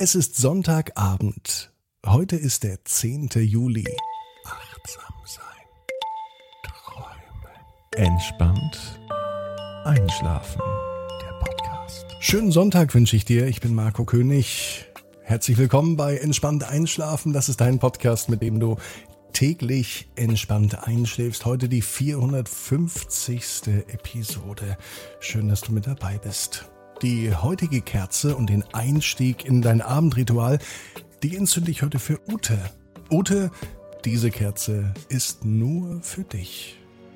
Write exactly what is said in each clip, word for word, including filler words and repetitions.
Es ist Sonntagabend. Heute ist der zehnte Juli. Achtsam sein. Träumen. Entspannt. Einschlafen. Der Podcast. Schönen Sonntag wünsche ich dir. Ich bin Marco König. Herzlich willkommen bei Entspannt Einschlafen. Das ist dein Podcast, mit dem du täglich entspannt einschläfst. Heute die vierhundertfünfzigste Episode. Schön, dass du mit dabei bist. Die heutige Kerze und den Einstieg in dein Abendritual, die entzünde ich heute für Ute. Ute, diese Kerze ist nur für dich.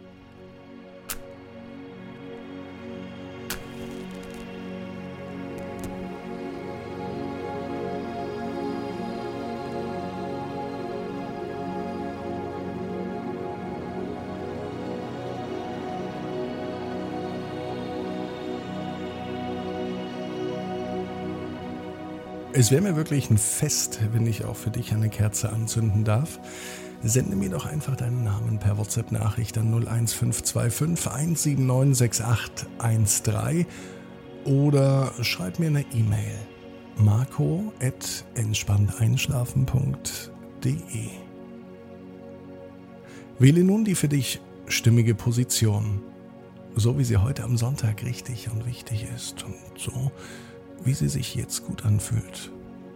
Es wäre mir wirklich ein Fest, wenn ich auch für dich eine Kerze anzünden darf. Sende mir doch einfach deinen Namen per WhatsApp-Nachricht an null eins fünf zwei fünf eins sieben neun sechs acht eins drei oder schreib mir eine E-Mail marco at entspannteinschlafen punkt de. Wähle nun die für dich stimmige Position, so wie sie heute am Sonntag richtig und wichtig ist und so wie sie sich jetzt gut anfühlt.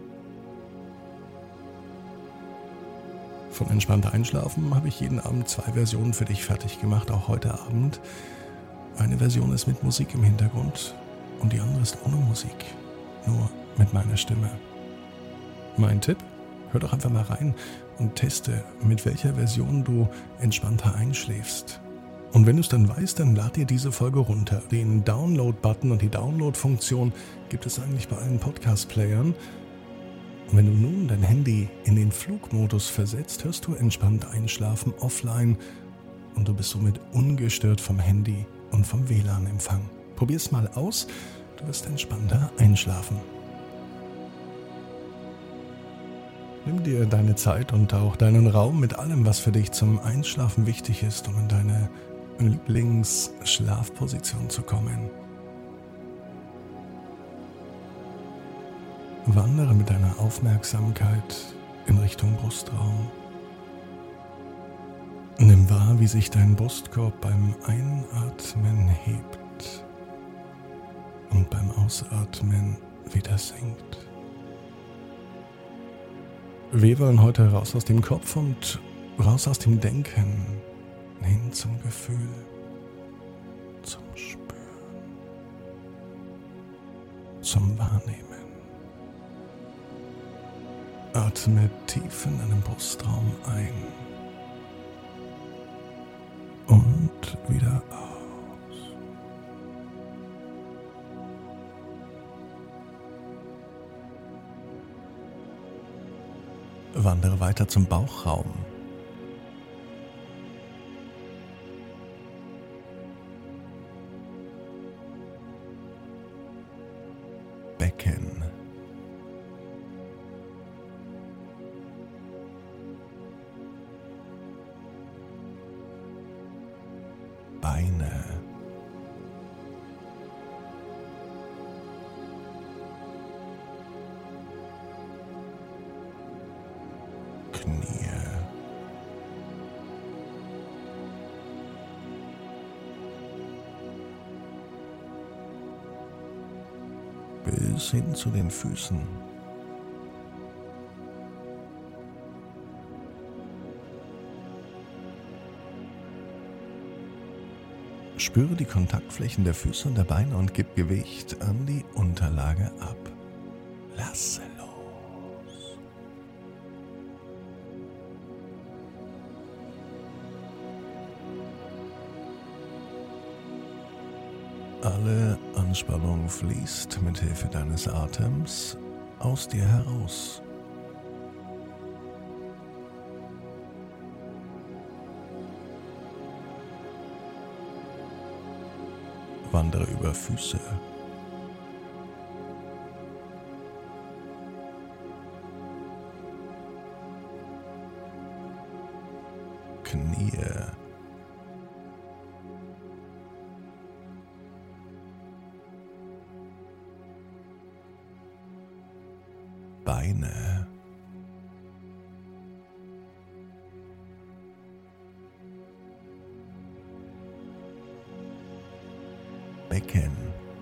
Von Entspannter Einschlafen habe ich jeden Abend zwei Versionen für dich fertig gemacht, auch heute Abend. Eine Version ist mit Musik im Hintergrund und die andere ist ohne Musik, nur mit meiner Stimme. Mein Tipp? Hör doch einfach mal rein und teste, mit welcher Version du entspannter einschläfst. Und wenn du es dann weißt, dann lad dir diese Folge runter. Den Download-Button und die Download-Funktion gibt es eigentlich bei allen Podcast-Playern. Und wenn du nun dein Handy in den Flugmodus versetzt, hörst du entspannt einschlafen offline und du bist somit ungestört vom Handy und vom W L A N-Empfang. Probier's mal aus, du wirst entspannter einschlafen. Nimm dir deine Zeit und auch deinen Raum mit allem, was für dich zum Einschlafen wichtig ist, um in deine Lieblingsschlafposition zu kommen. Wandere mit deiner Aufmerksamkeit in Richtung Brustraum. Nimm wahr, wie sich dein Brustkorb beim Einatmen hebt und beim Ausatmen wieder sinkt. Wir wollen heute raus aus dem Kopf und raus aus dem Denken, hin zum Gefühl, zum Spüren, zum Wahrnehmen. Atme tief in deinen Brustraum ein und wieder aus. Wandere weiter zum Bauchraum. Becken. Beine. Knie. Bis hin zu den Füßen. Spüre die Kontaktflächen der Füße und der Beine und gib Gewicht an die Unterlage ab. Lasse los. Alle Anspannung fließt mit Hilfe deines Atems aus dir heraus. Wandere über Füße, Knie, Beine, Becken,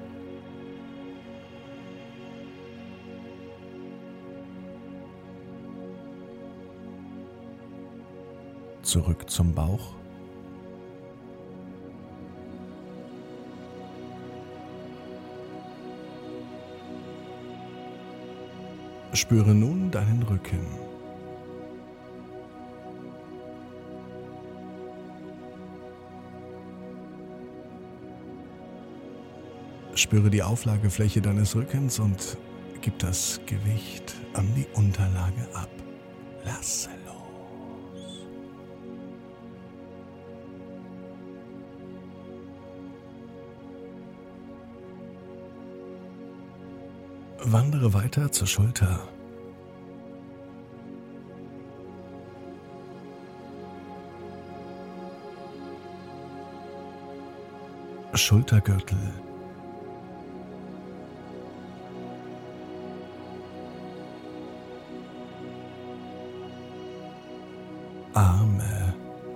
zurück zum Bauch, spüre nun deinen Rücken. Spüre die Auflagefläche deines Rückens und gib das Gewicht an die Unterlage ab. Lasse los. Wandere weiter zur Schulter. Schultergürtel. Arme.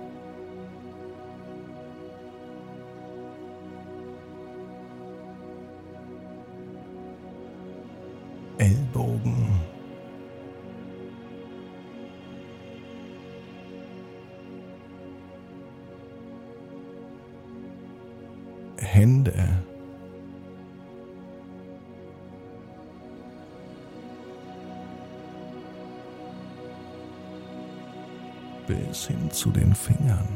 Ellbogen. Hände. Bis hin zu den Fingern.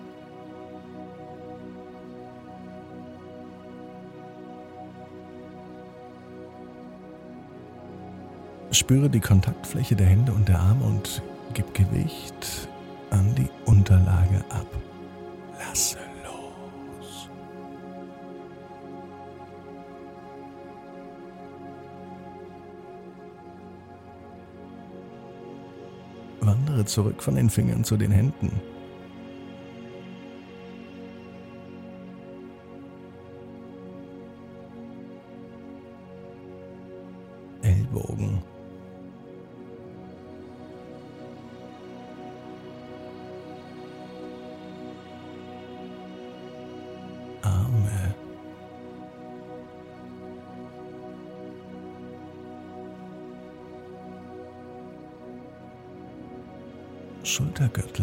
Spüre die Kontaktfläche der Hände und der Arme und gib Gewicht an die Unterlage ab. Lasse los. Wandere zurück von den Fingern zu den Händen. Ellbogen. Arme. Schultergürtel.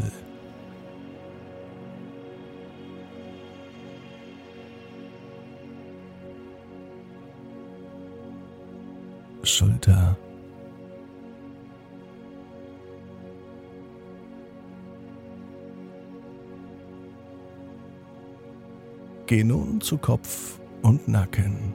Schulter. Geh nun zu Kopf und Nacken.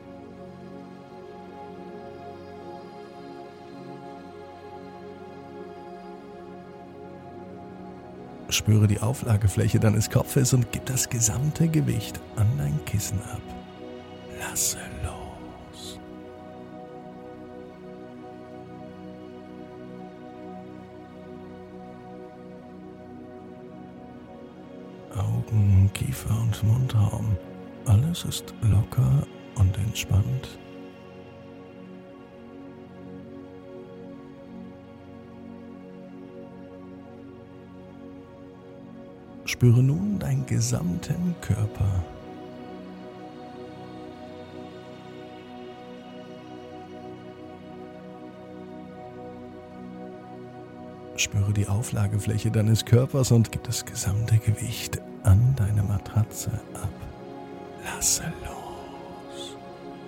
Spüre die Auflagefläche deines Kopfes und gib das gesamte Gewicht an dein Kissen ab. Lasse los. Augen, Kiefer und Mundraum. Alles ist locker und entspannt. Spüre nun deinen gesamten Körper. Spüre die Auflagefläche deines Körpers und gib das gesamte Gewicht an deine Matratze ab. Lasse los.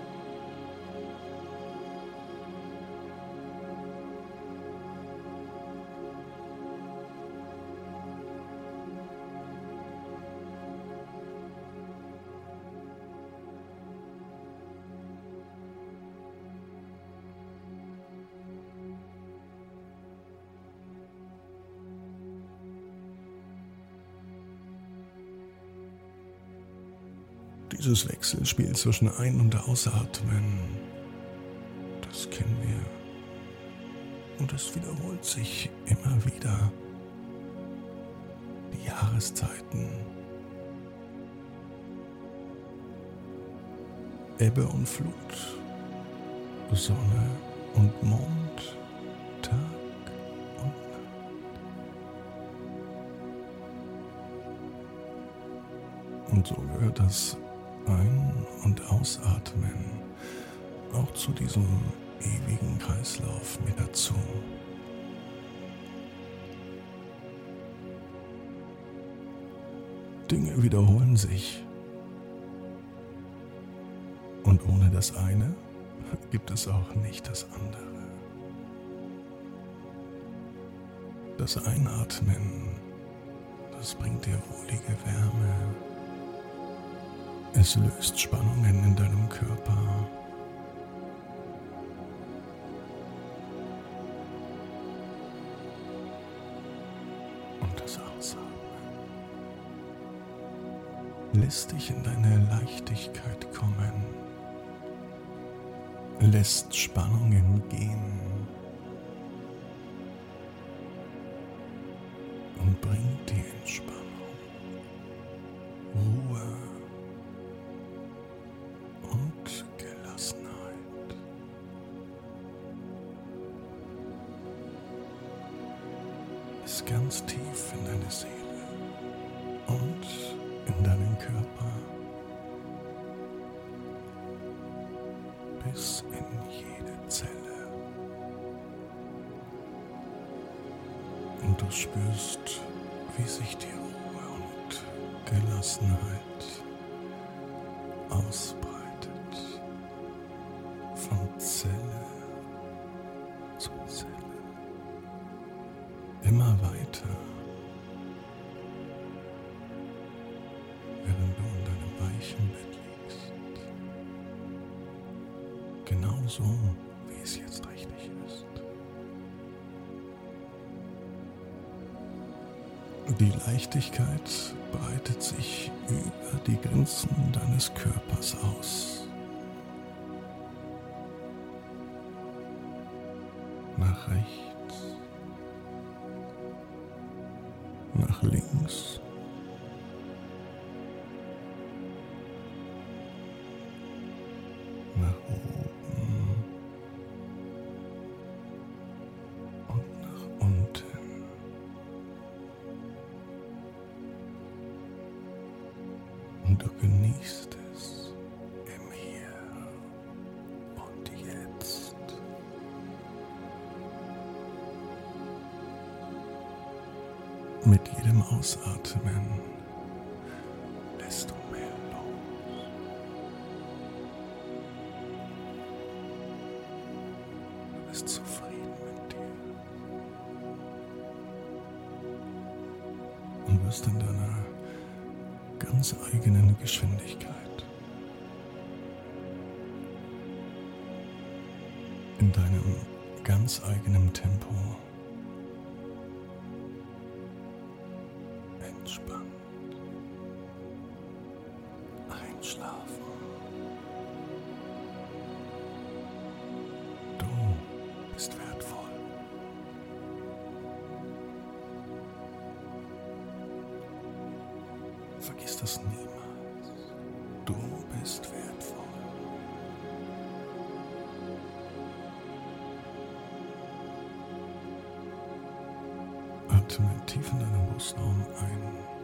Dieses Wechselspiel zwischen Ein- und Ausatmen, das kennen wir. Und es wiederholt sich immer wieder. Die Jahreszeiten, Ebbe und Flut, Sonne und Mond, Und so gehört das Ein- und Ausatmen auch zu diesem ewigen Kreislauf mit dazu. Dinge wiederholen sich. Und ohne das eine gibt es auch nicht das andere. Das Einatmen, das bringt dir wohlige Wärme. Es löst Spannungen in deinem Körper. Und das Ausatmen lässt dich in deine Leichtigkeit kommen, lässt Spannungen gehen und bringt die Entspannung, Ruhe und Gelassenheit. Bis ganz tief in deine Seele und in deinen Körper, bis in jede Zelle. Und du spürst, wie sich die Ruhe und Gelassenheit ausbreitet, von Zelle zu Zelle, immer weiter, während du in deinem weichen Bett liegst, genauso wie es jetzt richtig ist. Die Leichtigkeit breitet sich über die Grenzen deines Körpers aus. Nach rechts, nach links, nach oben und nach unten. Und du genießt es im Hier und Jetzt. Mit jedem Ausatmen lässt du mehr los. Du bist zufrieden mit dir und wirst in deiner ganz eigenen Geschwindigkeit, in deinem ganz eigenen Tempo entspannt einschlafen. Du bist wertvoll. Vergiss das niemals. Du bist wertvoll. Atme tief in deinen Brustraum ein